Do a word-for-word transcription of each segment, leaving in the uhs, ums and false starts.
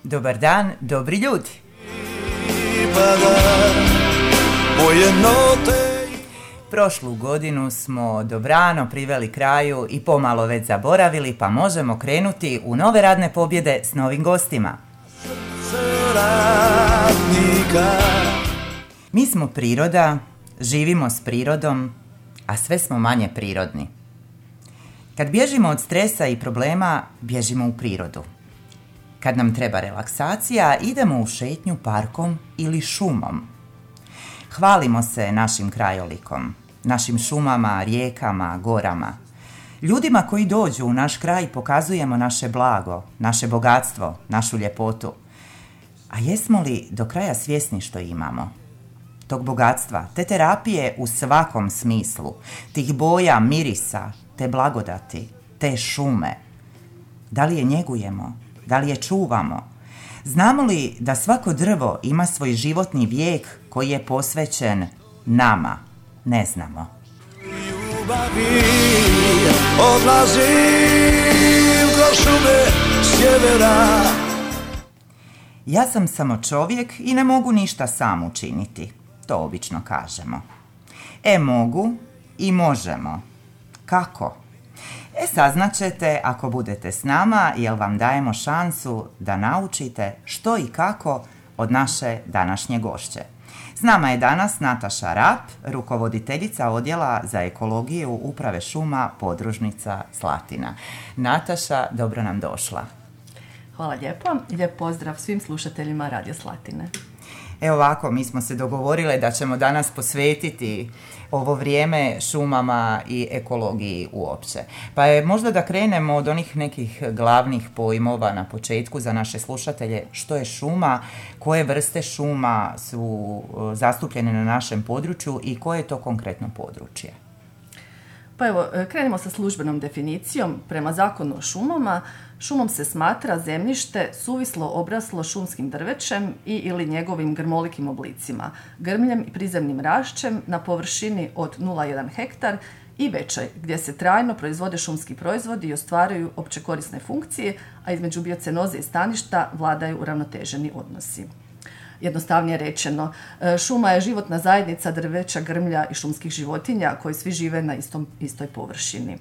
Dobar dan, dobri ljudi. Prošlu godinu smo dobrano priveli kraju i pomalo već zaboravili, pa možemo krenuti u nove radne pobjede s novim gostima. Mi smo priroda, živimo s prirodom, a sve smo manje prirodni. Kad bježimo od stresa i problema, bježimo u prirodu. Kad nam treba relaksacija, idemo u šetnju parkom ili šumom. Hvalimo se našim krajolikom, našim šumama, rijekama, gorama. Ljudima koji dođu u naš kraj pokazujemo naše blago, naše bogatstvo, našu ljepotu. A jesmo li do kraja svjesni što imamo? Tog bogatstva, te terapije u svakom smislu, tih boja, mirisa, te blagodati, te šume. Da li je njegujemo? Da li je čuvamo? Znamo li da svako drvo ima svoj životni vijek koji je posvećen nama? Ne znamo. Ljubavi odlazim kroz šume sjevera. Ja sam samo čovjek i ne mogu ništa sam učiniti. To obično kažemo. E, mogu i možemo. Kako? E, saznaćete ako budete s nama, jer vam dajemo šansu da naučite što i kako od naše današnje gošće. S nama je danas Nataša Rap, rukovoditeljica odjela za ekologiju Uprave šuma podružnica Slatina. Nataša, dobro nam došla. Hvala lijepo. Lijep pozdrav svim slušateljima Radio Slatine. Evo ovako, mi smo se dogovorile da ćemo danas posvetiti ovo vrijeme šumama i ekologiji uopće. Pa je možda da krenemo od onih nekih glavnih pojmova na početku za naše slušatelje. Što je šuma, koje vrste šuma su zastupljene na našem području i koje je to konkretno područje? Pa evo, krenemo sa službenom definicijom. Prema Zakonu o šumama, šumom se smatra zemljište suvislo obraslo šumskim drvećem i ili njegovim grmolikim oblicima, grmljem i prizemnim rašćem na površini od nula zarez jedan hektar i većoj, gdje se trajno proizvode šumski proizvodi i ostvaruju općekorisne funkcije, a između biocenoze i staništa vladaju uravnoteženi odnosi. Jednostavnije rečeno, šuma je životna zajednica drveća, grmlja i šumskih životinja koji svi žive na istom, istoj površini.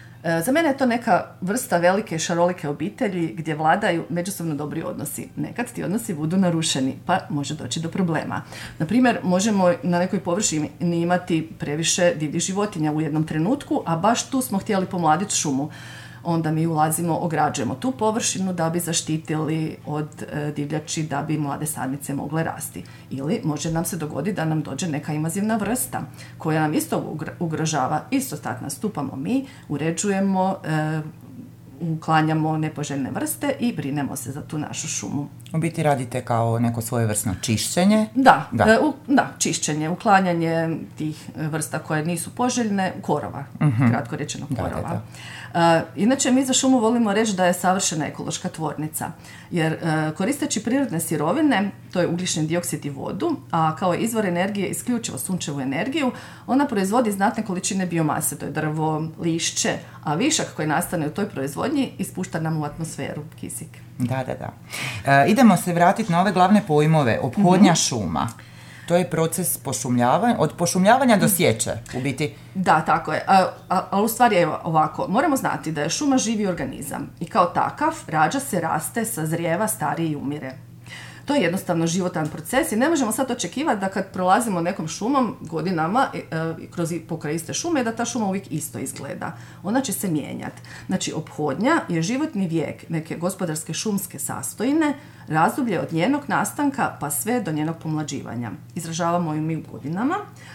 Za mene je to neka vrsta velike šarolike obitelji gdje vladaju međusobno dobri odnosi. Nekad ti odnosi budu narušeni, pa može doći do problema. Na primjer, možemo na nekoj površini imati previše divljih životinja u jednom trenutku, a baš tu smo htjeli pomladiti šumu. Onda mi ulazimo, ograđujemo tu površinu da bi zaštitili od e, divljači, da bi mlade sadnice mogle rasti. Ili može nam se dogoditi da nam dođe neka invazivna vrsta koja nam isto ugrožava. Isto tako nastupamo mi, uređujemo, e, uklanjamo nepoželjne vrste i brinemo se za tu našu šumu. U biti radite kao neko svojevrsno čišćenje? Da, da. E, u, da, čišćenje, uklanjanje tih vrsta koje nisu poželjne, korova, uh-huh. kratko rečeno korova. Da, da, da. Uh, inače, mi za šumu volimo reći da je savršena ekološka tvornica, jer uh, koristeći prirodne sirovine, to je ugljični dioksid i vodu, a kao izvor energije isključivo sunčevu energiju, ona proizvodi znatne količine biomase, to je drvo, lišće, a višak koji nastane u toj proizvodnji ispušta nam u atmosferu kisik. Da, da, da. Uh, idemo se vratiti na ove glavne pojmove. Ophodnja mm-hmm. šuma. To je proces pošumljavanja, od pošumljavanja do sječe, u biti. Da, tako je. A, a, a u stvari je ovako. Moramo znati da je šuma živi organizam i kao takav rađa se, raste, sazrijeva, stari i umire. To je jednostavno životan proces i ne možemo sad očekivati da kad prolazimo nekom šumom godinama e, e, kroz pokraj iste šume da ta šuma uvijek isto izgleda. Ona će se mijenjati. Znači, ophodnja je životni vijek neke gospodarske šumske sastojine, razdoblje od njenog nastanka pa sve do njenog pomlađivanja. Izražavamo ju mi u godinama,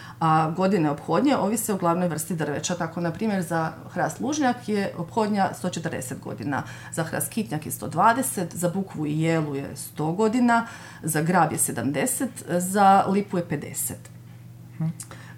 a godine ophodnje ovise o glavnoj vrsti drveća. Tako, na primjer, za hrast lužnjak je ophodnja sto četrdeset godina, za hrast kitnjak je sto dvadeset, za bukvu i jelu je sto godina, za grab je sedamdeset, za lipu je pedeset. Hmm.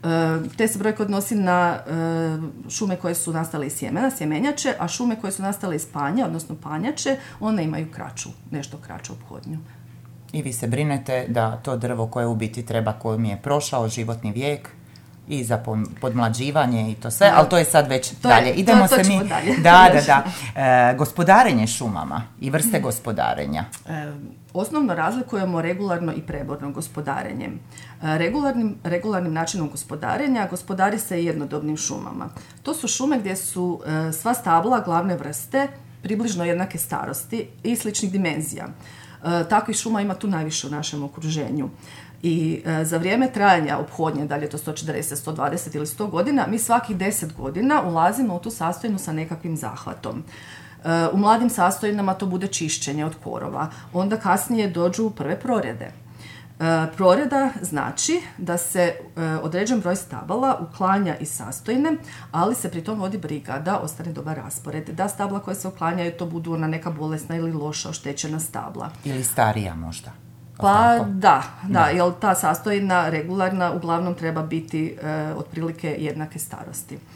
Te se brojke odnosi na šume koje su nastale iz sjemena, sjemenjače, a šume koje su nastale iz panja, odnosno panjače, one imaju kraću, nešto kraću ophodnju. I vi se brinete da to drvo koje u biti treba, kojim je prošao životni vijek, i za podmlađivanje i to sve, ali to je sad već to dalje. Je, Idemo to, to se mi... dalje. Da, da, da. E, gospodarenje šumama i vrste gospodarenja. E, osnovno razlikujemo regularno i preborno gospodarenje. E, regularnim, regularnim načinom gospodarenja gospodari se jednodobnim šumama. To su šume gdje su e, sva stabla glavne vrste približno jednake starosti i sličnih dimenzija. E, takvih šuma ima tu najviše u našem okruženju. I e, za vrijeme trajanja ophodnje, da li je to sto četrdeset, sto dvadeset ili sto godina, mi svakih deset godina ulazimo u tu sastojinu sa nekakvim zahvatom. E, u mladim sastojinama to bude čišćenje od korova, onda kasnije dođu prve prorjede. E, prorjeda znači da se e, određen broj stabala uklanja iz sastojine, ali se pritom vodi briga da ostane dobar raspored, da stabla koje se uklanjaju to budu ona neka bolesna ili loša oštećena stabla. Ili starija možda. Pa da, da, jer ta sastojina regularna uglavnom treba biti e, otprilike jednake starosti. E,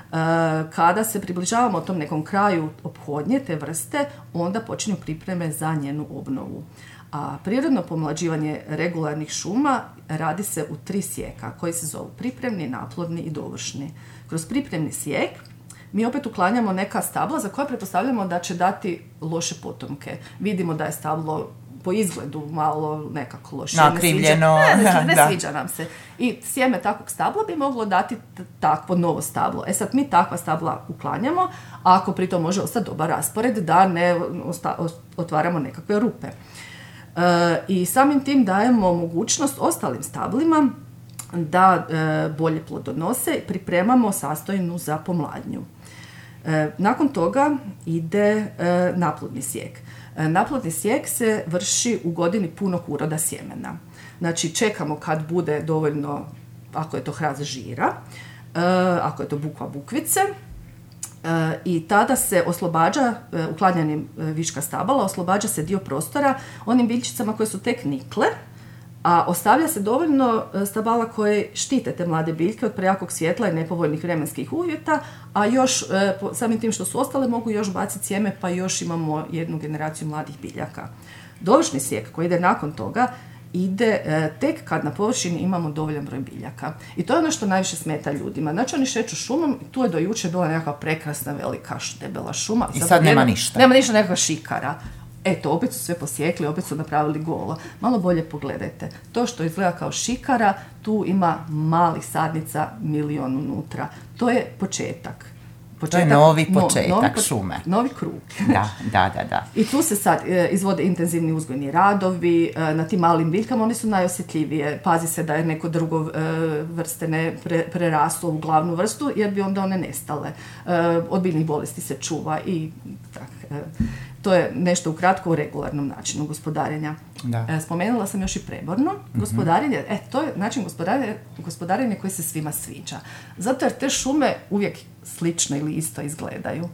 kada se približavamo tom nekom kraju ophodnje te vrste, onda počinju pripreme za njenu obnovu. A prirodno pomlađivanje regularnih šuma radi se u tri sjeka koji se zovu pripremni, naplodni i dovršni. Kroz pripremni sjek mi opet uklanjamo neka stabla za koja pretpostavljamo da će dati loše potomke. Vidimo da je stablo po izgledu malo nekako loše. Nakrivljeno. Ne, sviđa, ne, ne, ne sviđa nam se. I sjeme takvog stabla bi moglo dati t- takvo novo stablo. E sad mi takva stabla uklanjamo, a ako pritom može ostati dobar raspored da ne osta- otvaramo nekakve rupe. E, I samim tim dajemo mogućnost ostalim stablima da e, bolje plodonose i pripremamo sastojinu za pomladnju. E, nakon toga ide e, naplodni sjek. Naplodni sjek se vrši u godini punog uroda sjemena. Znači čekamo kad bude dovoljno, ako je to hrast žira, ako je to bukva bukvice, i tada se oslobađa, uklanjanjem viška stabala, oslobađa se dio prostora onim biljčicama koje su tek nikle, a ostavlja se dovoljno stabala koje štite te mlade biljke od prejakog svjetla i nepovoljnih vremenskih uvjeta, a još samim tim što su ostale mogu još baciti sjeme pa još imamo jednu generaciju mladih biljaka. Dovršni sjek koji ide nakon toga ide tek kad na površini imamo dovoljan broj biljaka. I to je ono što najviše smeta ljudima. Znači oni šeću šumom i tu je do jučer bila nekakva prekrasna velika debela šuma. I sad, sad nema ništa. Nema ništa, nekakva šikara. Eto, opet su sve posjekli, opet su napravili golo. Malo bolje pogledajte. To što izgleda kao šikara, tu ima malih sadnica milion unutra. To je početak. početak to je novi početak no, novi po, šume. Novi krug. Da, da, da, da. I tu se sad e, izvode intenzivni uzgojni radovi e, na tim malim biljkama, oni su najosjetljivije. Pazi se da je neko drugo e, vrste ne pre, preraslo u glavnu vrstu, jer bi onda one nestale. E, od biljnih bolesti se čuva i tak, e, to je nešto ukratko u regularnom načinu gospodarenja. Da. E, spomenula sam još i preborno gospodarenje. Mm-hmm. E, to je način gospodarenja, gospodarenja koji se svima sviđa. Zato jer te šume uvijek slično ili isto izgledaju.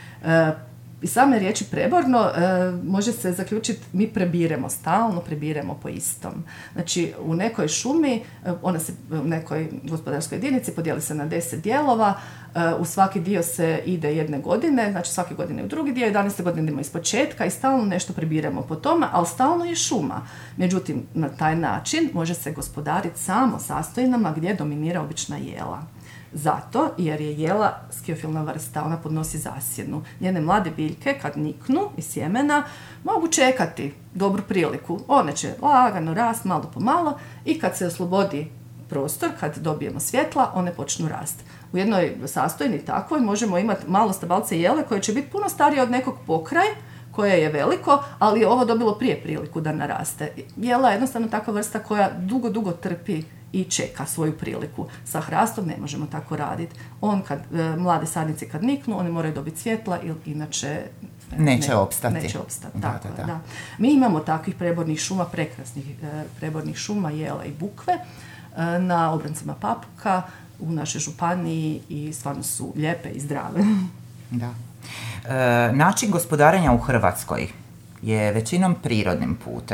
E, I same riječi preborno e, može se zaključiti mi prebiremo stalno, prebiremo po istom. Znači u nekoj šumi, ona se u nekoj gospodarskoj jedinici podijeli se na deset dijelova, e, u svaki dio se ide jedne godine, znači svake godine u drugi dio, jedanaeste godine idemo iz početka i stalno nešto prebiremo po tome, ali stalno je šuma. Međutim, na taj način može se gospodariti samo sastojinama gdje dominira obična jela. Zato jer je jela skiofilna vrsta, ona podnosi zasjednu. Njene mlade biljke kad niknu iz sjemena mogu čekati dobru priliku. One će lagano rast malo po malo i kad se oslobodi prostor, kad dobijemo svjetla, one počnu rasti. U jednoj sastojini takvoj možemo imati malo stabalce jele koje će biti puno starije od nekog pokraj, koje je veliko, ali je ovo dobilo prije priliku da naraste. Jela je jednostavno takva vrsta koja dugo, dugo trpi i čeka svoju priliku. Sa hrastom ne možemo tako raditi. On kad, e, mlade sadnice kad niknu, one moraju dobiti svjetla ili inače neće ne, opstati. Neće opstati. Da, tako, da, da. Da. Mi imamo takvih prebornih šuma, prekrasnih e, prebornih šuma, jela i bukve e, na obrancima Papuka u našoj županiji i stvarno su lijepe i zdrave. Da. E, način gospodarenja u Hrvatskoj je većinom prirodnim putem.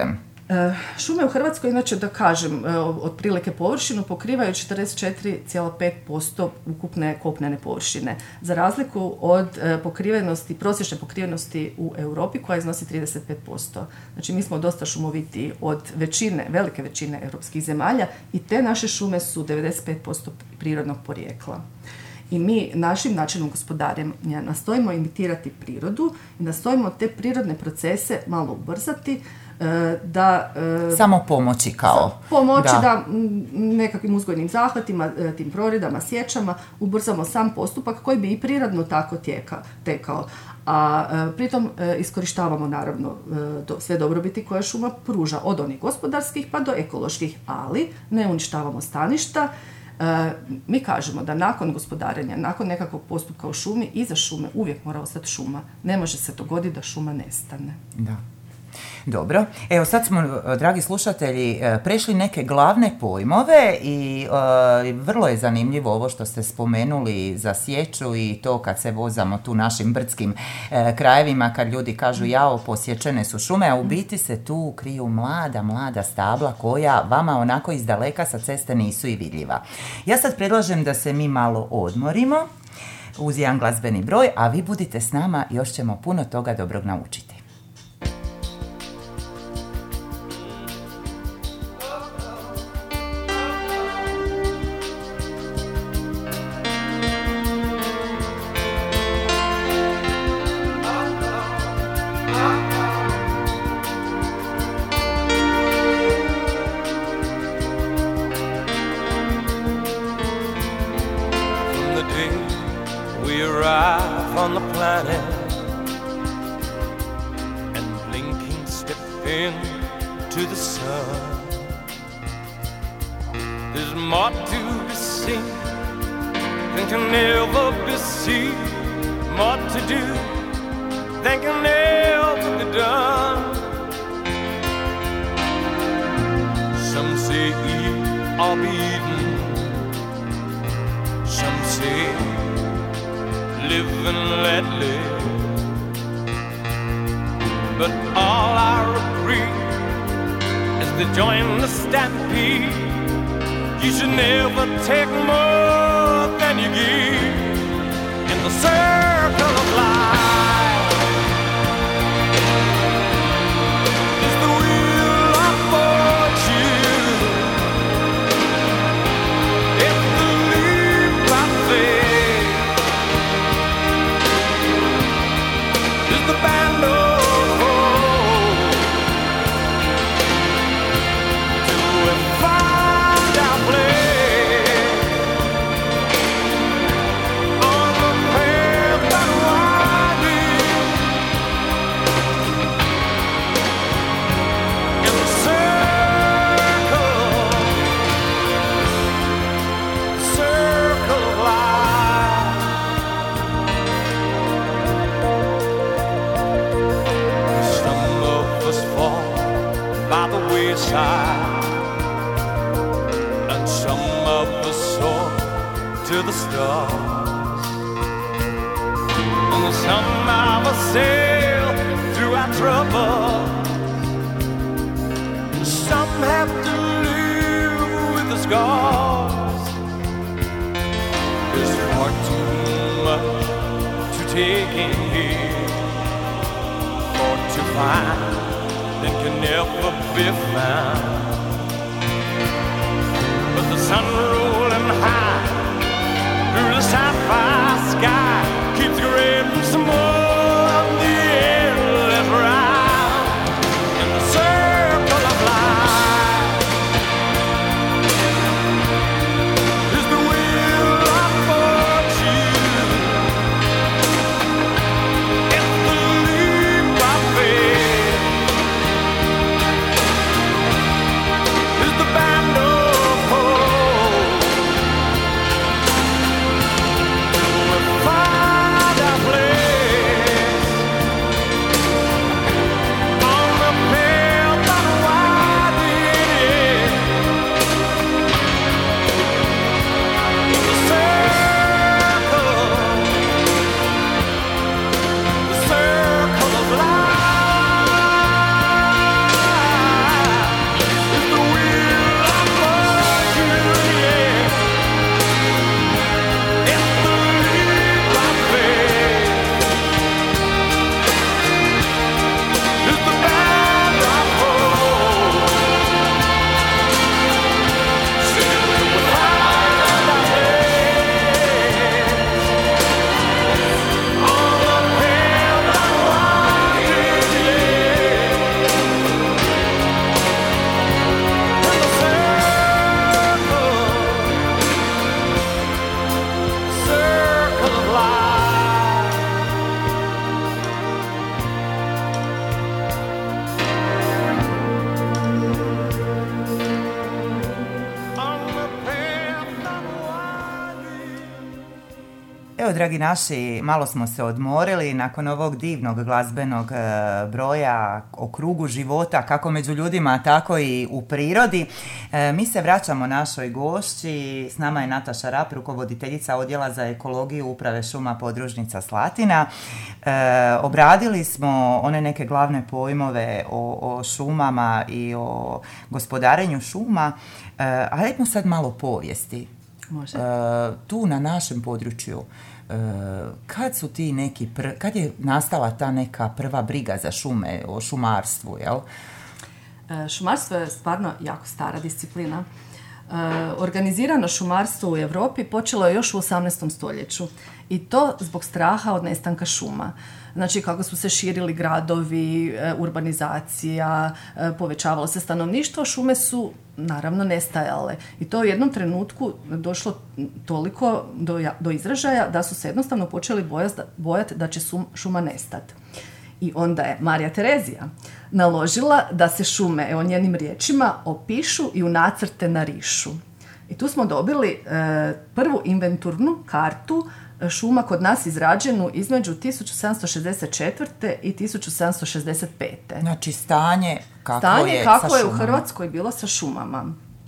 Šume u Hrvatskoj, inače da kažem, otprilike površinu pokrivaju četrdeset četiri zarez pet posto ukupne kopnene površine, za razliku od pokrivenosti, prosječne pokrivenosti u Europi koja iznosi trideset pet posto. Znači mi smo dosta šumoviti od većine, velike većine europskih zemalja i te naše šume su devedeset pet posto prirodnog porijekla. I mi našim načinom gospodarenja nastojimo imitirati prirodu i nastojimo te prirodne procese malo ubrzati, da... Samo pomoći kao... Pomoći da, da nekakvim uzgojnim zahvatima, tim proredama, sjećama, ubrzamo sam postupak koji bi i prirodno tako tjeka, tekao. A pritom iskorištavamo naravno sve dobrobiti koje šuma pruža, od onih gospodarskih pa do ekoloških, ali ne uništavamo staništa. Mi kažemo da nakon gospodarenja, nakon nekakvog postupka u šumi, iza šume uvijek mora ostati šuma. Ne može se dogoditi da šuma nestane. Da. Dobro, evo sad smo, dragi slušatelji, prešli neke glavne pojmove i e, vrlo je zanimljivo ovo što ste spomenuli za sječu i to kad se vozamo tu našim brdskim e, krajevima, kad ljudi kažu jao, posječene su šume, a u biti se tu kriju mlada, mlada stabla koja vama onako iz daleka sa ceste nisu i vidljiva. Ja sad predlažem da se mi malo odmorimo uz jedan glazbeni broj, a vi budite s nama, još ćemo puno toga dobrog naučiti. Evo, dragi naši, malo smo se odmorili nakon ovog divnog glazbenog e, broja o krugu života, kako među ljudima, tako i u prirodi. E, mi se vraćamo našoj gošći. S nama je Nataša Rap, rukovoditeljica Odjela za ekologiju Uprave šuma podružnica Slatina. E, obradili smo one neke glavne pojmove o, o šumama i o gospodarenju šuma. E, a ajmo sad malo povijesti. Može. E, tu na našem području, e, kad su ti neki, pr- kad je nastala ta neka prva briga za šume, o šumarstvu, jel? E, šumarstvo je stvarno jako stara disciplina. E, organizirano šumarstvo u Europi počelo je još u osamnaestom stoljeću i to zbog straha od nestanka šuma. Znači, kako su se širili gradovi, urbanizacija, povećavalo se stanovništvo, šume su naravno nestajale. I to u jednom trenutku došlo toliko do, do izražaja da su se jednostavno počeli bojati bojat da će šuma nestati. I onda je Marija Terezija naložila da se šume, evo njenim riječima, opišu i u nacrte narišu. I tu smo dobili e, prvu inventurnu kartu šuma kod nas izrađenu između tisuću sedamsto šezdeset četvrte i tisuću sedamsto šezdeset pete. Znači stanje kako stanje je kako sa je šumama. U Hrvatskoj bilo sa šumama.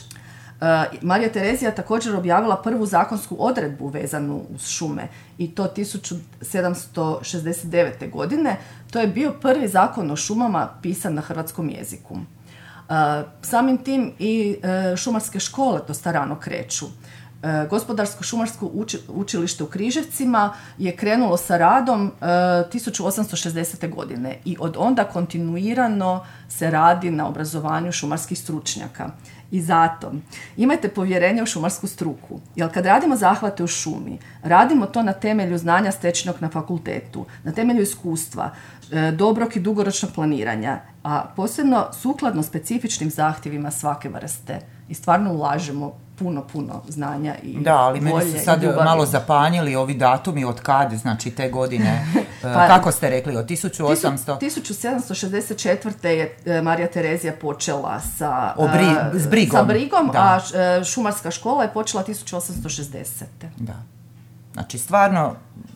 Uh, Marija Terezija također objavila prvu zakonsku odredbu vezanu uz šume i to tisuću sedamsto šezdeset devete. godine. To je bio prvi zakon o šumama pisan na hrvatskom jeziku. Uh, samim tim i uh, šumarske škole dosta rano kreću. Gospodarsko šumarsko uči, učilište u Križevcima je krenulo sa radom e, tisuću osamsto šezdesete. godine i od onda kontinuirano se radi na obrazovanju šumarskih stručnjaka. I zato imajte povjerenje u šumarsku struku, jer kad radimo zahvate u šumi, radimo to na temelju znanja stečenog na fakultetu, na temelju iskustva, e, dobrog i dugoročnog planiranja, a posebno sukladno specifičnim zahtjevima svake vrste. I stvarno ulažemo puno, puno znanja i da, ali volje meni su sad malo zapanjili ovi datumi od kad, znači te godine. Pa, kako ste rekli, od tisuću osamsto? tisuću sedamsto šezdeset četvrte. je Marija Terezija počela sa, Obri, s brigom, sa brigom da. A šumarska škola je počela tisuću osamsto šezdesete. Da. Znači, stvarno,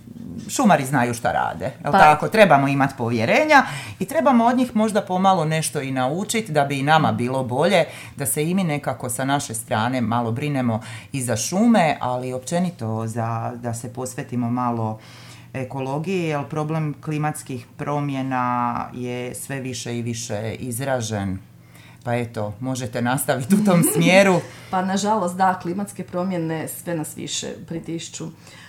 šumari znaju šta rade. Jel pa, tako? Trebamo imati povjerenja i trebamo od njih možda pomalo nešto i naučiti da bi i nama bilo bolje, da se i mi nekako sa naše strane malo brinemo i za šume, ali općenito za, da se posvetimo malo ekologiji, jer problem klimatskih promjena je sve više i više izražen. Pa eto, možete nastaviti u tom smjeru. Pa nažalost, da, klimatske promjene sve nas više pritišću.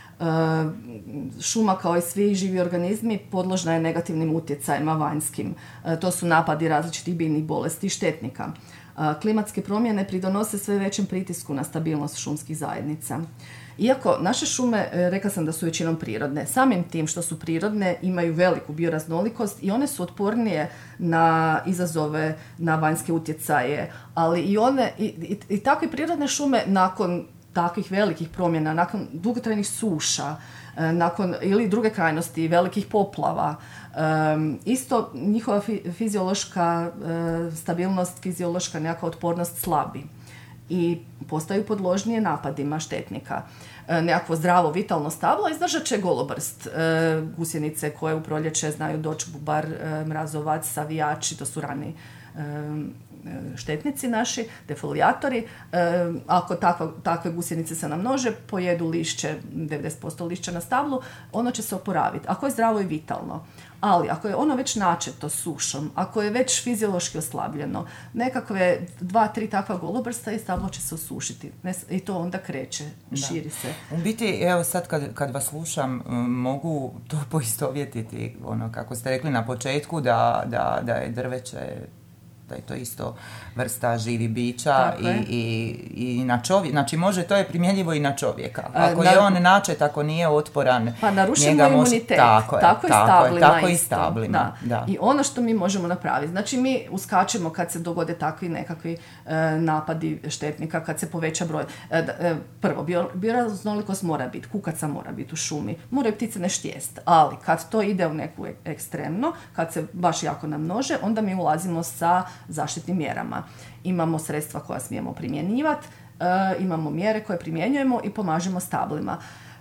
Šuma, kao i svi živi organizmi, podložna je negativnim utjecajima vanjskim. To su napadi različitih biljnih bolesti i štetnika. Klimatske promjene pridonose sve većem pritisku na stabilnost šumskih zajednica. Iako naše šume, rekla sam da su većinom prirodne, samim tim što su prirodne imaju veliku bioraznolikost i one su otpornije na izazove, na vanjske utjecaje, ali i one i, i, i takve prirodne šume nakon takvih velikih promjena, nakon dugotrajnih suša, nakon ili druge krajnosti, velikih poplava, um, isto njihova fi, fiziološka uh, stabilnost, fiziološka nekakva otpornost slabi i postaju podložnije napadima štetnika. E, nekakvo zdravo, vitalno stablo izdržat će golobrst. E, gusjenice koje u proljeće znaju doći bubar, e, mrazovac, savijači, to su rani e, štetnici naši, defolijatori. E, ako takva, takve gusjenice se namnože, pojedu lišće, devedeset posto lišća na stablu, ono će se oporaviti. Ako je zdravo i vitalno. Ali ako je ono već načeto sušom, ako je već fiziološki oslabljeno, nekakve dva, tri takva golobrsta i stablo će se osušiti. I to onda kreće, da. Širi se. U biti, evo sad kad, kad vas slušam, mogu to poistovjetiti, ono kako ste rekli na početku, da, da, da je drveće, da je to isto vrsta živi bića i, i, i na čovjek, znači može, to je primjenjivo i na čovjeka. Ako na, je on načet, ako nije otporan, pa narušimo imunitet, može, tako, tako, je, i tako, je, tako i stablima. Da. Da. I ono što mi možemo napraviti, znači mi uskačemo kad se dogode takvi nekakvi e, napadi štetnika, kad se poveća broj. E, e, prvo, bio, bioraznolikost mora biti, kukaca mora biti u šumi, moraju ptice nešto jest, ali kad to ide u neku ekstremno, kad se baš jako namnože, onda mi ulazimo sa zaštitnim mjerama. Imamo sredstva koja smijemo primjenjivati, e, imamo mjere koje primjenjujemo i pomažemo stablima.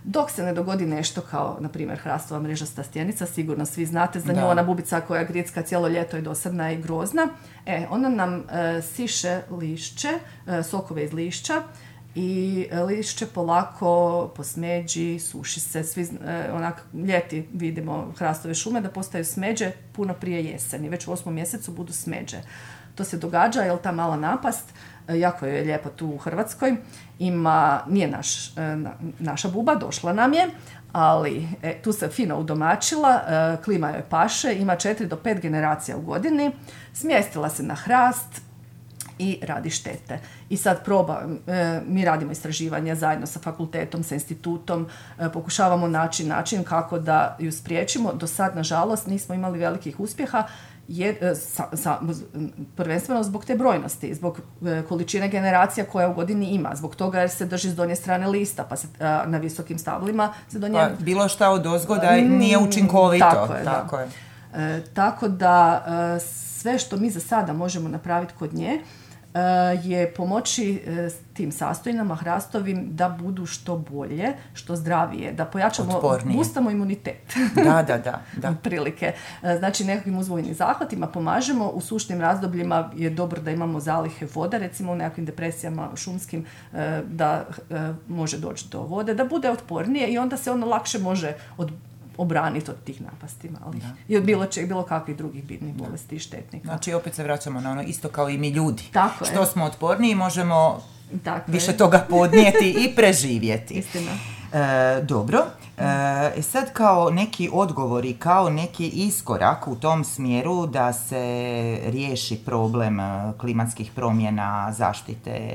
dok se ne dogodi nešto kao, na primjer, hrastova mrežasta stjenica, sigurno svi znate za nju, Da. ona bubica koja gricka cijelo ljeto je dosadna i grozna. E, ona nam e, siše lišće, e, sokove iz lišća, i lišće polako po smeđi, suši se, svi e, onak ljeti vidimo hrastove šume da postaju smeđe puno prije jeseni, već u osmom mjesecu budu smeđe. To se događa jer ta mala napast, e, jako je lijepa tu u Hrvatskoj, ima, nije naš, e, na, naša buba, došla nam je, ali e, tu se fino udomačila, e, klima joj paše, ima četiri do pet generacija u godini, smjestila se na hrast i radi štete. I sad proba, e, mi radimo istraživanja zajedno sa fakultetom, sa institutom, e, pokušavamo naći način kako da ju spriječimo. Do sad, nažalost, nismo imali velikih uspjeha, je, e, sa, sa, prvenstveno zbog te brojnosti, zbog e, količine generacija koja u godini ima, zbog toga jer se drži s donje strane lista, pa se a, na visokim stablima se donje... Pa, bilo šta od ozgoda nije učinkovito. Tako je, tako da. je. E, tako da e, sve što mi za sada možemo napraviti kod nje je pomoći s tim sastojinama hrastovim da budu što bolje, što zdravije, da pojačamo, otpornije, boostamo imunitet. Da, da, da. da. Prilike. Znači nekakvim uzvojnim zahvatima pomažemo. U sušnim razdobljima je dobro da imamo zalihe vode, recimo u nekakvim depresijama šumskim, da može doći do vode, da bude otpornije i onda se ono lakše može od obraniti od tih napasti malih. I od bilo, če, bilo kakvih drugih biljnih bolesti i štetnika. Znači opet se vraćamo na ono isto kao i mi ljudi. Tako Što je. smo otporniji možemo Tako više je. toga podnijeti i preživjeti. Istina. E, dobro. E, sad kao neki odgovori, kao neki iskorak u tom smjeru da se riješi problem klimatskih promjena, zaštite, e,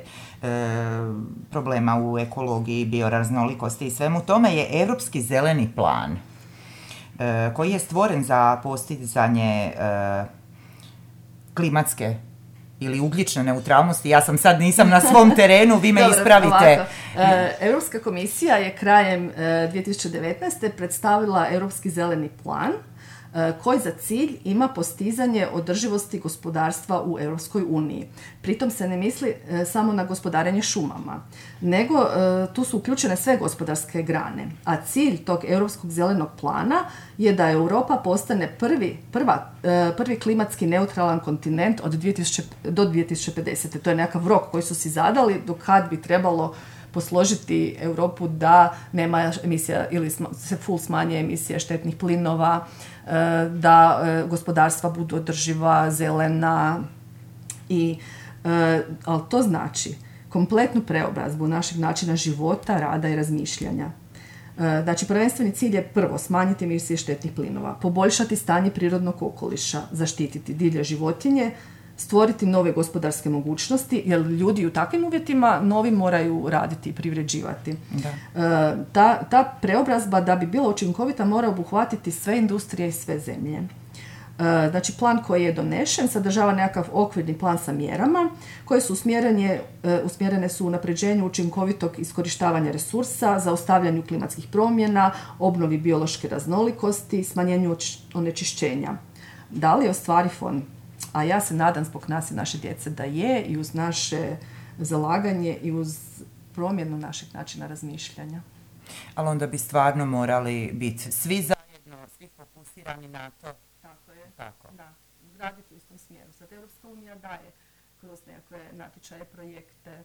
problema u ekologiji, bioraznolikosti i svemu tome je Europski zeleni plan, koji je stvoren za postizanje e, klimatske ili ugljične neutralnosti. Ja sam sad nisam na svom terenu, vi me Dobro, ispravite. E, Europska komisija je krajem e, dvije tisuće devetnaeste predstavila Europski zeleni plan e, koji za cilj ima postizanje održivosti gospodarstva u Europskoj uniji. Pritom se ne misli e, samo na gospodarenje šumama, nego e, tu su uključene sve gospodarske grane. A cilj tog Europskog zelenog plana je da Europa postane prvi, prva, e, prvi klimatski neutralan kontinent od dvije tisuće do dvije tisuće pedesete. To je nekakav rok koji su si zadali do kad bi trebalo posložiti Europu da nema emisija ili se full smanje emisije štetnih plinova, da gospodarstva budu održiva, zelena, i, ali to znači kompletnu preobrazbu našeg načina života, rada i razmišljanja. Znači, prvenstveni cilj je prvo smanjiti emisije štetnih plinova, poboljšati stanje prirodnog okoliša, zaštititi divlje životinje, stvoriti nove gospodarske mogućnosti, jer ljudi u takvim uvjetima novi moraju raditi i privređivati. Da. E, ta, ta preobrazba, da bi bila učinkovita, mora obuhvatiti sve industrije i sve zemlje. E, znači, plan koji je donešen sadržava nekakav okvirni plan sa mjerama koje su usmjerene, e, usmjerene su u unapređenju učinkovitog iskorištavanja resursa, zaustavljanju klimatskih promjena, obnovi biološke raznolikosti, smanjenju onečišćenja. Da li je ostvariv on? A ja se nadam zbog nas i naše djece da je, i uz naše zalaganje i uz promjenu našeg načina razmišljanja. Ali onda bi stvarno morali biti svi zajedno, svi fokusirani na to. Tako je. Tako. Da, raditi u istom smjeru. Sad Europska unija daje kroz nekakve natječaje, projekte,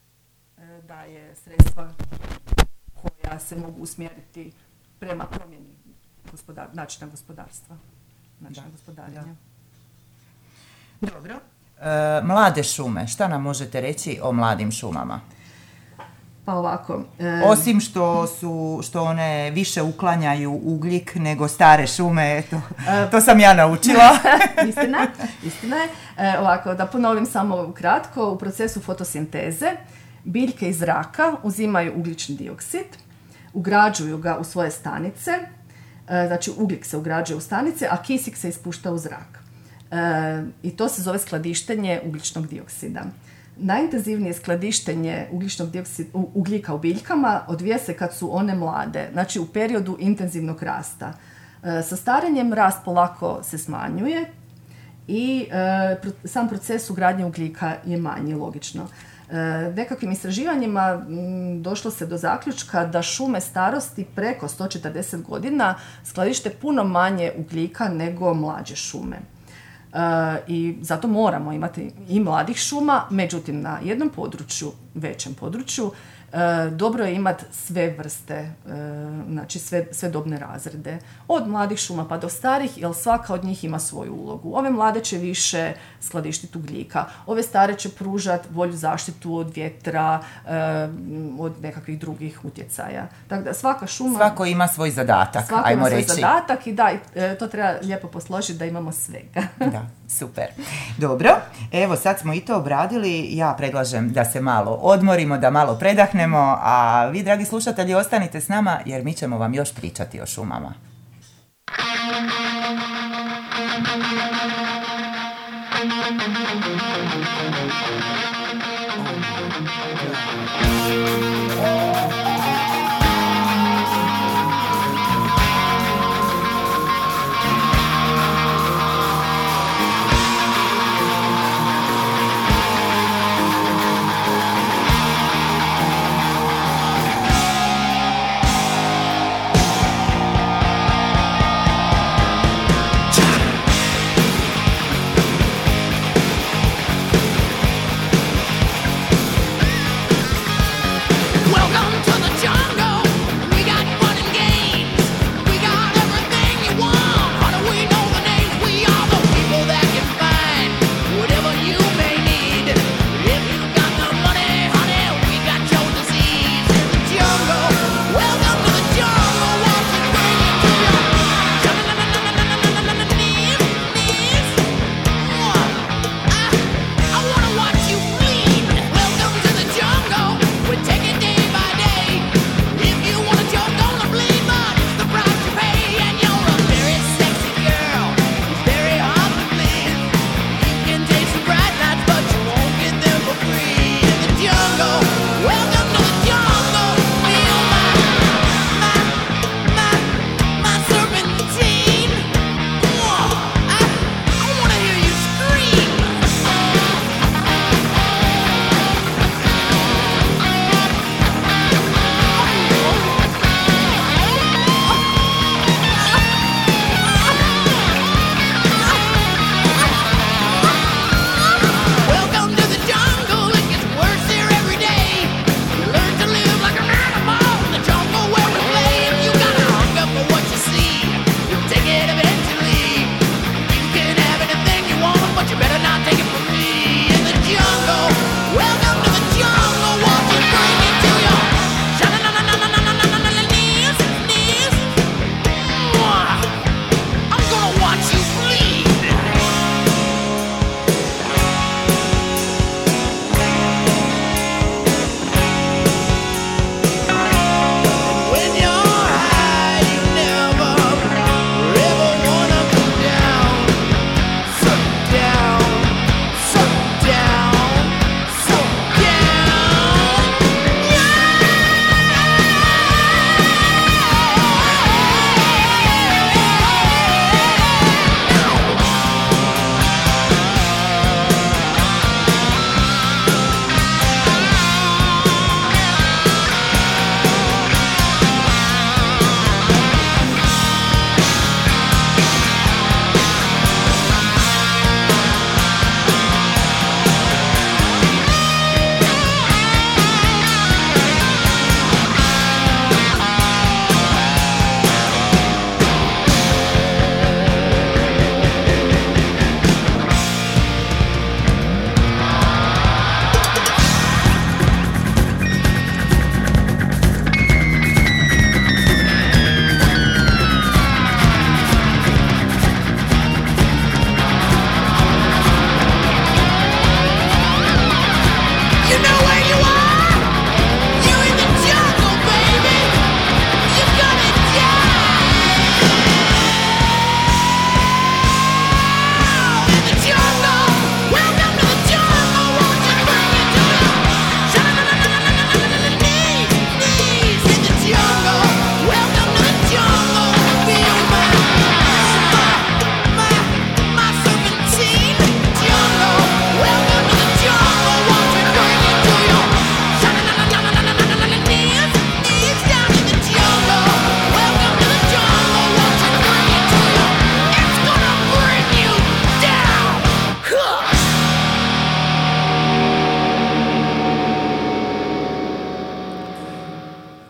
daje sredstva koja se mogu usmjeriti prema promjeni gospodar, načina gospodarstva, načina gospodarenja. Dobro. E, mlade šume, šta nam možete reći o mladim šumama? Pa ovako. E... Osim što su, što one više uklanjaju ugljik nego stare šume, to, e... to sam ja naučila. istina, istina je. E, ovako, da ponovim samo kratko, u procesu fotosinteze biljke iz zraka uzimaju ugljični dioksid, ugrađuju ga u svoje stanice, e, znači ugljik se ugrađuje u stanice, a kisik se ispušta u zrak. E, I to se zove skladištenje ugljičnog dioksida. Najintenzivnije skladištenje ugljičnog dioksida, ugljika u biljkama odvija se kad su one mlade, znači u periodu intenzivnog rasta. E, sa starenjem rast polako se smanjuje i e, sam proces ugradnje ugljika je manji, logično. Nekakvim istraživanjima došlo se do zaključka da šume starosti preko sto četrdeset godina skladište puno manje ugljika nego mlađe šume. I zato moramo imati i mladih šuma, međutim na jednom području, većem području, dobro je imati sve vrste, znači sve, sve dobne razrede. Od mladih šuma pa do starih, jer svaka od njih ima svoju ulogu. Ove mlade će više skladištiti ugljika, ove stare će pružati bolju zaštitu od vjetra, od nekakvih drugih utjecaja. Tako da svaka šuma... Svako ima svoj zadatak, svako ajmo ima reći. svoj zadatak i da, to treba lijepo posložiti da imamo svega. Da, super. Dobro, evo sad smo i to obradili. Ja predlažem da se malo odmorimo, da malo predahnemo, a vi, dragi slušatelji, ostanite s nama jer mi ćemo vam još pričati o šumama. Welcome to the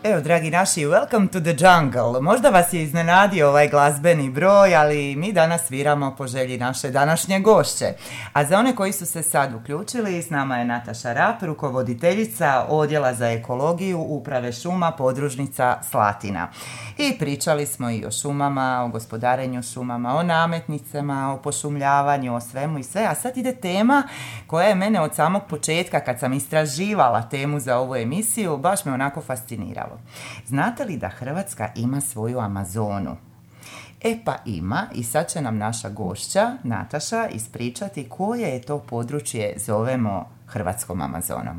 Evo, dragi naši, welcome to the jungle. Možda vas je iznenadio ovaj glazbeni broj, ali mi danas sviramo po želji naše današnje gošće. A za one koji su se sad uključili, s nama je Nataša Rap, rukovoditeljica Odjela za ekologiju Uprave šuma podružnica Slatina. I pričali smo i o šumama, o gospodarenju šumama, o nametnicama, o pošumljavanju, o svemu i sve. A sad ide tema koja je mene od samog početka, kad sam istraživala temu za ovu emisiju, baš me onako fasciniralo. Znate li da Hrvatska ima svoju Amazonu? E pa ima, i sad će nam naša gošća, Nataša, ispričati koje je to područje zovemo Hrvatskom Amazonom.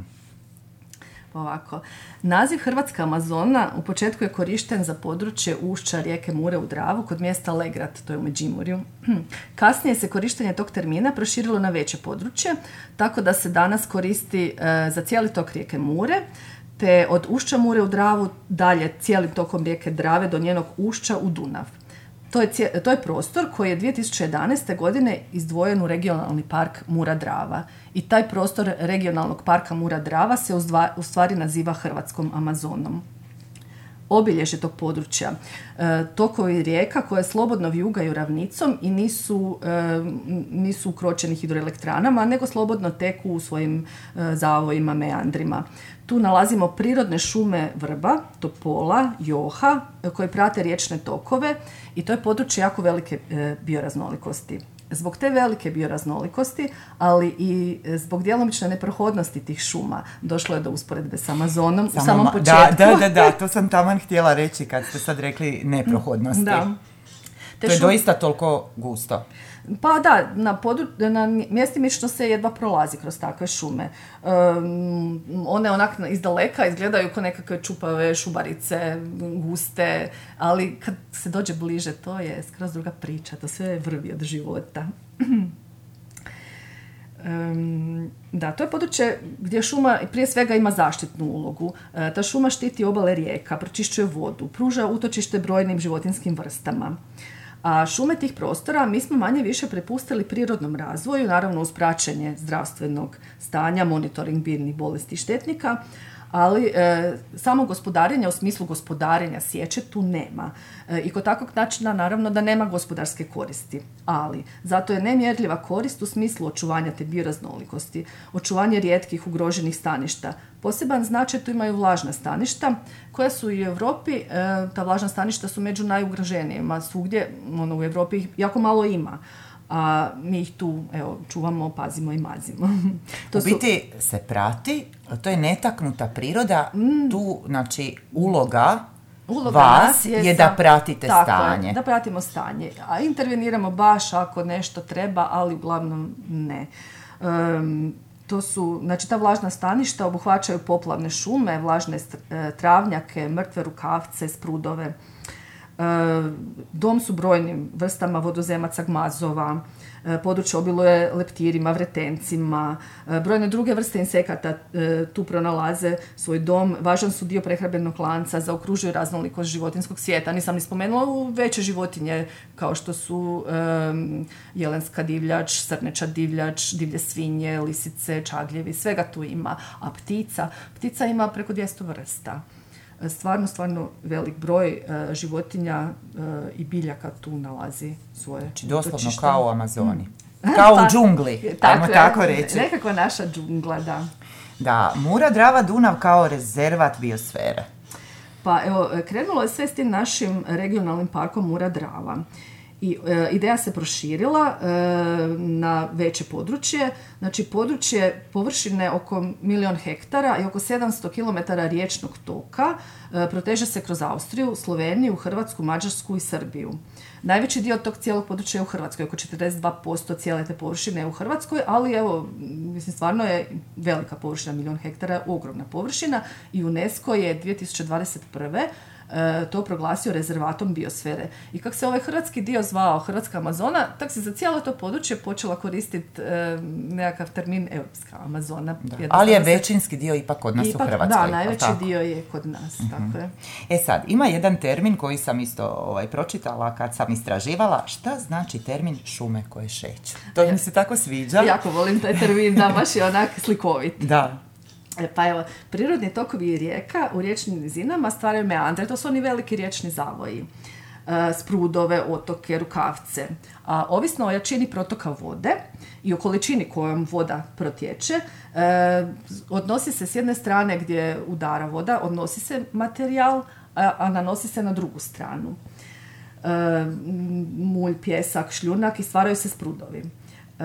Ovako, naziv Hrvatska Amazona u početku je korišten za područje ušća rijeke Mure u Dravu kod mjesta Legrad, to je u Međimurju. Kasnije se korištenje tog termina proširilo na veće područje, tako da se danas koristi e, za cijeli tok rijeke Mure, te od ušća Mure u Dravu dalje cijelim tokom rijeke Drave do njenog ušća u Dunav. To je, cije, to je prostor koji je dvije tisuće jedanaeste. godine izdvojen u regionalni park Mura-Drava. I taj prostor regionalnog parka Mura-Drava se uzdva, u stvari naziva Hrvatskom Amazonom. Obilježje tog područja, e, tokovi rijeka koje slobodno vijugaju ravnicom i nisu, e, nisu ukročeni hidroelektranama, nego slobodno teku u svojim e, zavojima, meandrima. Tu nalazimo prirodne šume vrba, topola, joha, koje prate riječne tokove i to je područje jako velike e, bioraznolikosti. Zbog te velike bioraznolikosti, ali i zbog djelomične neprohodnosti tih šuma, došlo je do usporedbe s Amazonom Samo, u samom početku. Da, da, da, da, to sam taman htjela reći kad ste sad rekli neprohodnosti. Da. Te to je šum... doista toliko gusto. Pa da, na, podru... na mjestima što se jedva prolazi kroz takve šume. Um, one onak iz daleka izgledaju kao nekakve čupave šubarice, guste, ali kad se dođe bliže, to je skroz druga priča, to sve je vrvi od života. Um, da, to je područje gdje šuma prije svega ima zaštitnu ulogu. E, ta šuma štiti obale rijeka, pročišćuje vodu, pruža utočište brojnim životinjskim vrstama. A šume tih prostora mi smo manje više prepustili prirodnom razvoju, naravno uz praćenje zdravstvenog stanja, monitoring biljnih bolesti i štetnika, ali e, samo gospodarenja u smislu gospodarenja sječe tu nema. E, I kod takvog načina naravno da nema gospodarske koristi, ali zato je nemjerljiva korist u smislu očuvanja te bioraznolikosti, očuvanje rijetkih ugroženih staništa. Poseban značaj tu imaju vlažna staništa koja su i u Europi, e, ta vlažna staništa su među najugroženijima, svugdje ono, u Europi ih jako malo ima. A mi ih tu, evo, čuvamo, pazimo i mazimo. To u biti su... se prati, to je netaknuta priroda, mm. tu, znači, uloga, uloga vas je, je da pratite tako, stanje. Da pratimo stanje, a interveniramo baš ako nešto treba, ali uglavnom ne. Um, to su, znači, ta vlažna staništa obuhvaćaju poplavne šume, vlažne travnjake, mrtve rukavce, sprudove. Dom su brojnim vrstama vodozemaca, gmazova, područje obiluje leptirima, vretencima, brojne druge vrste insekata tu pronalaze svoj dom, važan su dio prehrambenog lanca, zaokružuju raznolikost životinjskog svijeta. Nisam ni spomenula u veće životinje kao što su um, jelenska divljač, srneča divljač, divlje svinje, lisice, čagljevi, svega tu ima. A ptica, ptica ima preko dvjesto vrsta. Stvarno, stvarno velik broj uh, životinja uh, i biljaka tu nalazi svoje znači, doslovno kao u Amazoni. Mm. Kao pa, u džungli, ajmo tako reći. Nekakva naša džungla, da. Da, Mura, Drava, Dunav kao rezervat biosfere. Pa evo, krenulo je sve s tim našim regionalnim parkom Mura, Drava. I e, ideja se proširila e, na veće područje, znači područje površine oko milion hektara i oko sedamsto kilometara riječnog toka e, proteže se kroz Austriju, Sloveniju, Hrvatsku, Mađarsku i Srbiju. Najveći dio tog cijelog područja je u Hrvatskoj, oko četrdeset dva posto cijele te površine je u Hrvatskoj, ali evo, mislim, stvarno je velika površina, milion hektara, ogromna površina i UNESCO je dvije tisuće dvadeset prve to proglasio rezervatom biosfere. I kako se ovaj hrvatski dio zvao Hrvatska Amazona, tako se za cijelo to područje počela koristiti e, nekakav termin Europska Amazona. Ali je većinski dio ipak kod nas ipak, u Hrvatskoj. Da, najveći dio je kod nas. Uh-huh. Tako je. E sad, ima jedan termin koji sam isto ovaj, pročitala kad sam istraživala. Šta znači termin šume koje šeću? To mi se tako sviđa. Jako volim taj termin, da, baš je onak slikovit. Da. Pa evo, prirodni tokovi rijeka u riječnim nizinama stvaraju meandre, to su oni veliki riječni zavoji, sprudove, otoke, rukavce. A ovisno o jačini protoka vode i o količini kojom voda protječe, e, odnosi se s jedne strane gdje udara voda, odnosi se materijal, a, a nanosi se na drugu stranu. E, mulj, pjesak, šljunak i stvaraju se sprudovi. E,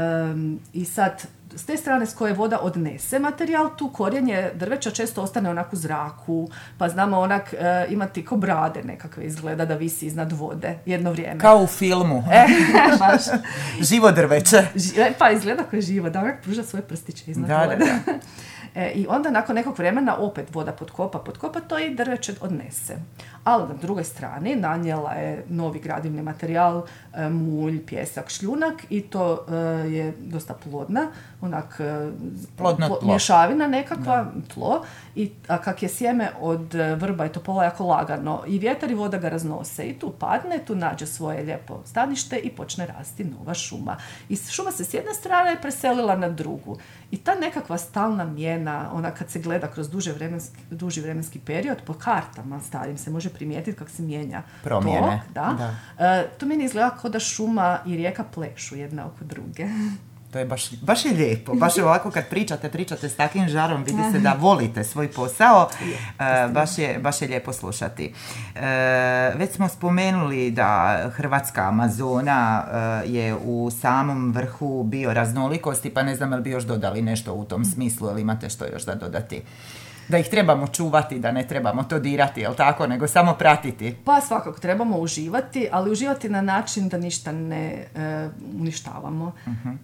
I sad, s te strane s koje voda odnese materijal, tu korijenje drveća često ostane onak u zraku, pa znamo onak e, imati ko brade nekakve izgleda da visi iznad vode jedno vrijeme. Kao u filmu. E, baš. Živo drveće. Ži, pa izgleda kao je živo, da onak pruža svoje prstiće iznad da, vode. Da, da. E, I onda nakon nekog vremena opet voda podkopa, podkopa, to i drveće odnese. Ali na drugoj strani nanijela je novi gradivni materijal, e, mulj, pjesak, šljunak i to e, je dosta plodna, onak plodno pl- tlo. mješavina nekakva, da. tlo. I, a kak je sjeme od vrba i topola jako lagano i vjetar i voda ga raznose i tu padne, tu nađe svoje lijepo stanište i počne rasti nova šuma. I šuma se s jedne strane preselila na drugu. I ta nekakva stalna mijena, ona kad se gleda kroz duže vremenski, duži vremenski period, po kartama starim se može primijetiti kako se mijenja promjene. tok, da. Da. E, to meni izgleda kao da šuma i rijeka plešu jedna oko druge. To je baš, baš je lijepo, baš je ovako kad pričate, pričate s takvim žarom, vidi se da volite svoj posao, e, baš, je, baš je lijepo slušati. E, već smo spomenuli da Hrvatska Amazona e, je u samom vrhu bioraznolikosti, pa ne znam je li bi još dodali nešto u tom smislu, ili imate što još da dodati? Da ih trebamo čuvati, da ne trebamo to dirati, jel tako, nego samo pratiti. Pa svakako trebamo uživati, ali uživati na način da ništa ne e, uništavamo. Uh-huh.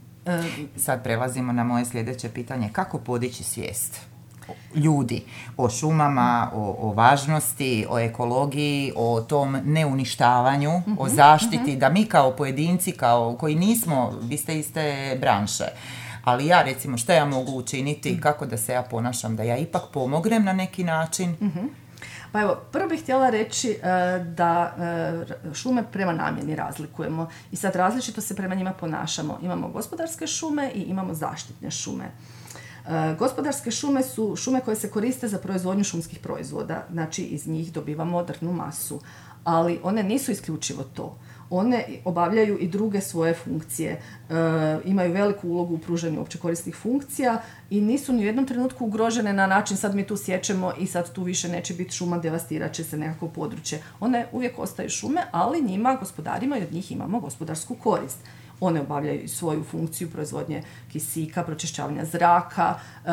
Sad prelazimo na moje sljedeće pitanje. Kako podići svijest ljudi o šumama, o, o važnosti, o ekologiji, o tom neuništavanju, uh-huh, o zaštiti, uh-huh. da mi kao pojedinci, kao koji nismo, vi ste iste branše, ali ja recimo što ja mogu učiniti, uh-huh. kako da se ja ponašam, da ja ipak pomognem na neki način? Uh-huh. Pa evo, prvo bih htjela reći uh, da uh, šume prema namjeni razlikujemo i sad različito se prema njima ponašamo. Imamo gospodarske šume i imamo zaštitne šume. Uh, gospodarske šume su šume koje se koriste za proizvodnju šumskih proizvoda, znači iz njih dobivamo drvnu masu, ali one nisu isključivo to. One obavljaju i druge svoje funkcije, e, imaju veliku ulogu u pružanju opće korisnih funkcija i nisu ni u jednom trenutku ugrožene na način sad mi tu sječemo i sad tu više neće biti šuma, devastirat će se nekako područje. One uvijek ostaju šume, ali njima, gospodarima, i od njih imamo gospodarsku korist. One obavljaju svoju funkciju proizvodnje kisika, pročišćavanja zraka, e,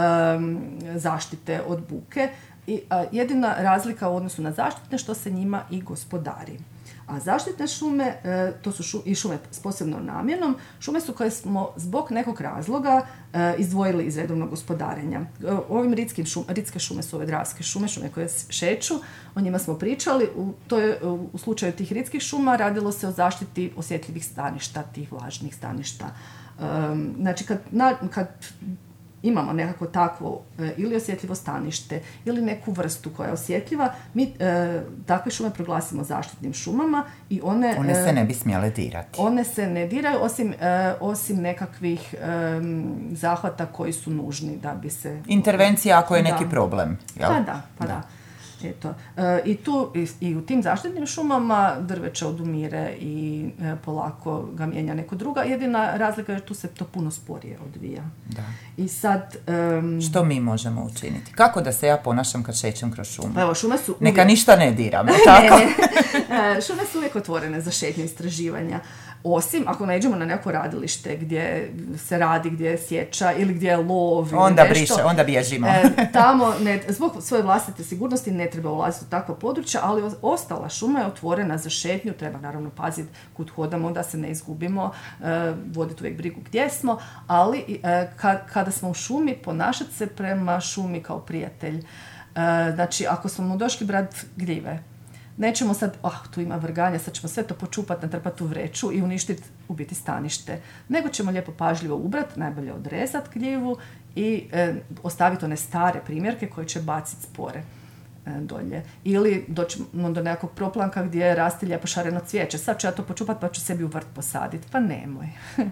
zaštite od buke. I, a, jedina razlika u odnosu na zaštitne što se njima i gospodari. A zaštitne šume, e, to su šu, i šume s posebnom namjenom, šume su koje smo zbog nekog razloga e, izdvojili iz redovnog gospodarenja. E, ovim ritskim šum, ritske šume su ove dravske šume, šume koje šeću, o njima smo pričali. U, to je, u slučaju tih ritskih šuma radilo se o zaštiti osjetljivih staništa, tih vlažnih staništa. E, znači kad, na, kad imamo nekako takvo e, ili osjetljivo stanište ili neku vrstu koja je osjetljiva, mi e, takve šume proglasimo zaštitnim šumama i one... One se ne bi smjele dirati. One se ne diraju osim, e, osim nekakvih e, zahvata koji su nužni da bi se... Intervencija ako je da. neki problem. Jel? Pa da, pa da. da. Eto. E, i, tu, i, I u tim zaštitnim šumama drveće odumire i e, polako ga mijenja neko druga. Jedina razlika je tu se to puno sporije odvija. Da. I sad... Um, što mi možemo učiniti? Kako da se ja ponašam kad šećem kroz šumu? Pa evo, šume su uvijek... Neka ništa ne diram, tako? ne, ne. Šume su uvijek otvorene za šetnje i istraživanja. Osim ako ne idemo na neko radilište gdje se radi, gdje je sječa ili gdje je lov ili onda nešto. Briše, onda bježimo. E, tamo, ne, zbog svoje vlastite sigurnosti ne treba ulaziti u takva područja, ali ostala šuma je otvorena za šetnju, treba naravno paziti kud hodamo da se ne izgubimo, e, voditi uvijek brigu gdje smo, ali e, kad, kada smo u šumi, ponašati se prema šumi kao prijatelj. E, znači, ako smo mu došli brat gljive, nećemo sad, oh, tu ima vrganja, sad ćemo sve to počupati, natrpati u vreću i uništiti u biti stanište. Nego ćemo lijepo pažljivo ubrati, najbolje odrezati gljivu i e, ostaviti one stare primjerke koje će baciti spore e, dolje. Ili doćemo do nekakvog proplanka gdje raste lijepo šareno cvijeće. Sad ću ja to počupati pa ću sebi u vrt posaditi. Pa nemoj.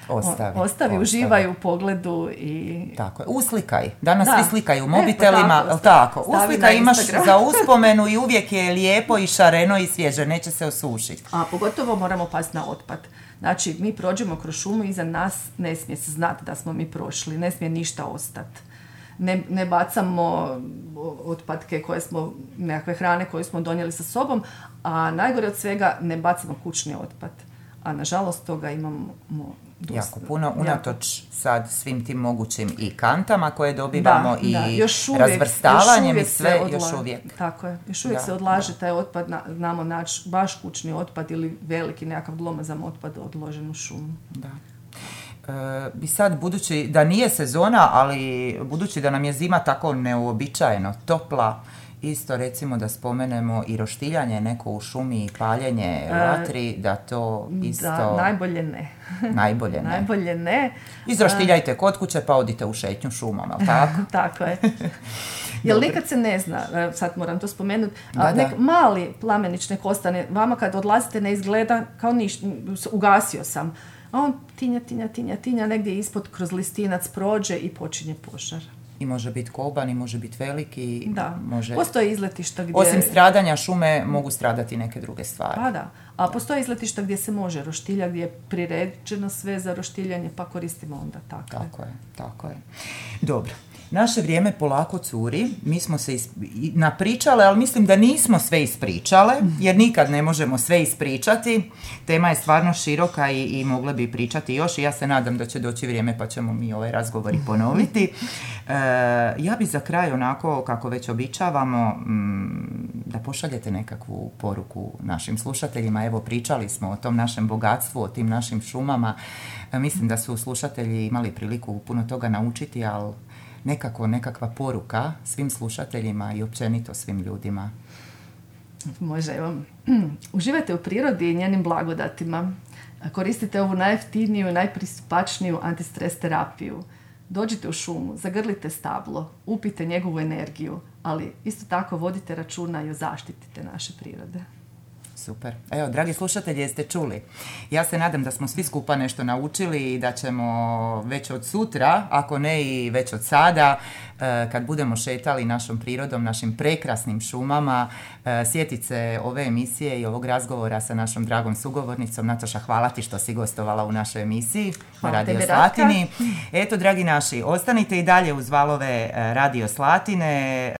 Ostavi, ostavi, uživaj u pogledu i... Tako je, uslikaj. Danas da. svi slikaju u mobitelima, e, pa tako, tako. Uslikaj, imaš Instagram. za uspomenu i uvijek je lijepo i šareno i svježe, neće se osušiti. A pogotovo moramo pasti na otpad. Znači, mi prođemo kroz šumu i iza nas ne smije se znati da smo mi prošli, ne smije ništa ostati. Ne, ne bacamo otpadke koje smo, nekakve hrane koje smo donijeli sa sobom, a najgore od svega ne bacamo kućni otpad. A nažalost toga imamo dosta. Jako puno, unatoč sad svim tim mogućim i kantama koje dobivamo da, i da. Još uvijek, razvrstavanjem još i sve, odla... još uvijek. Tako je, još uvijek da, se odlaže da. taj otpad, na, znamo naći baš kućni otpad ili veliki nekakav glomazan otpad odložen u šumu. Da. E, I sad, budući da nije sezona, ali budući da nam je zima tako neuobičajeno topla, isto recimo da spomenemo i roštiljanje neko u šumi i paljenje vatri, e, da to isto... Da, najbolje ne. Najbolje ne. Najbolje ne. Izroštiljajte kod kuće pa odite u šetnju šumom, ali tako? Tako je. Jer nikad se ne zna, sad moram to spomenuti, da, nek da. mali plamenić nek ostane, vama kad odlazite ne izgleda kao ništa, ugasio sam. A on tinja, tinja, tinja, tinja, negdje ispod kroz listinac prođe i počinje požar. I može biti koban, i može biti veliki. Da, može... postoje izletišta gdje... Osim stradanja šume mogu stradati neke druge stvari. Pa da, a postoje izletišta gdje se može roštilja, gdje je priređeno sve za roštiljanje, pa koristimo onda tako. Tako je, tako je. Dobro. Naše vrijeme polako curi, mi smo se isp... napričale, ali mislim da nismo sve ispričale, jer nikad ne možemo sve ispričati. Tema je stvarno široka i, i mogle bi pričati još i ja se nadam da će doći vrijeme pa ćemo mi ovaj razgovor i ponoviti. E, ja bi za kraj onako, kako već običavamo, m, da pošaljete nekakvu poruku našim slušateljima. Evo, pričali smo o tom našem bogatstvu, o tim našim šumama. E, mislim da su slušatelji imali priliku puno toga naučiti, ali nekako, nekakva poruka svim slušateljima i općenito svim ljudima. Može, evo. Uživajte u prirodi i njenim blagodatima. Koristite ovu najjeftiniju i najpristupačniju antistres terapiju. Dođite u šumu, zagrlite stablo, upijte njegovu energiju, ali isto tako vodite računa i o zaštiti te naše prirode. Super. Evo, dragi slušatelji, jeste čuli. Ja se nadam da smo svi skupa nešto naučili i da ćemo već od sutra, ako ne i već od sada, kad budemo šetali našom prirodom, našim prekrasnim šumama, sjetit se ove emisije i ovog razgovora sa našom dragom sugovornicom. Nataša, hvala ti što si gostovala u našoj emisiji na Radio Slatini. Eto, dragi naši, ostanite i dalje uz valove Radio Slatine.